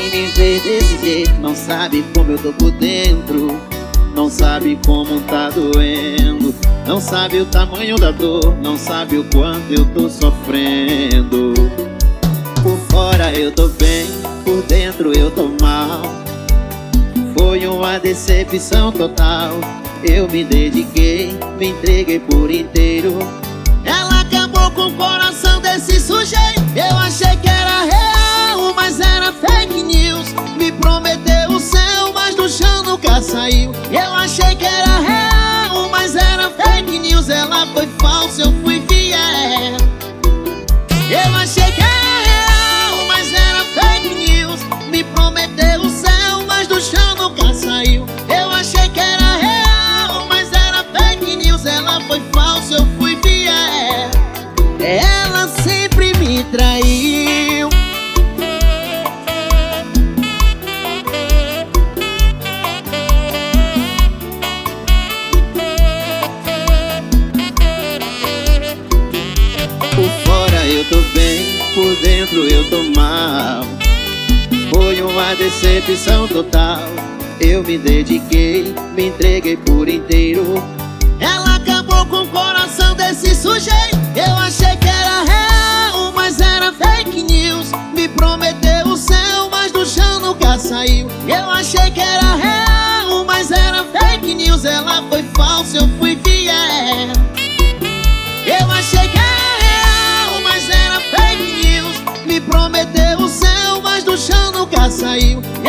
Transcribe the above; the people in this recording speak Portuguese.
Quem me vê desse jeito não sabe como eu tô por dentro, não sabe como tá doendo, não sabe o tamanho da dor, não sabe o quanto eu tô sofrendo. Por fora eu tô bem, por dentro eu tô mal. Foi uma decepção total. Eu me dediquei, me entreguei por inteiro. Ela acabou com o coração desse sujeito. Eu achei que era real, mas era fake news. Me prometeu o céu, mas do chão nunca saiu. Eu achei que era real, mas era fake news. Ela foi falsa, eu fui fiel. Eu achei que era real, mas era fake news. Me prometeu o céu, mas do chão nunca saiu. Eu achei que era real, mas era fake news. Ela foi falsa, eu fui fiel. Ela sempre me traiu. Por fora eu tô bem, por dentro eu tô mal. Foi uma decepção total. Eu me dediquei, me entreguei por inteiro. Ela acabou com o coração desse sujeito. Eu achei que era real, mas era fake news. Me prometeu o céu, mas do chão nunca saiu. Eu achei que era real, mas era fake news. Ela foi falsa, eu fui fiel. Eu achei que era real, mas era fake news. Me prometeu o céu, mas do chão nunca saiu.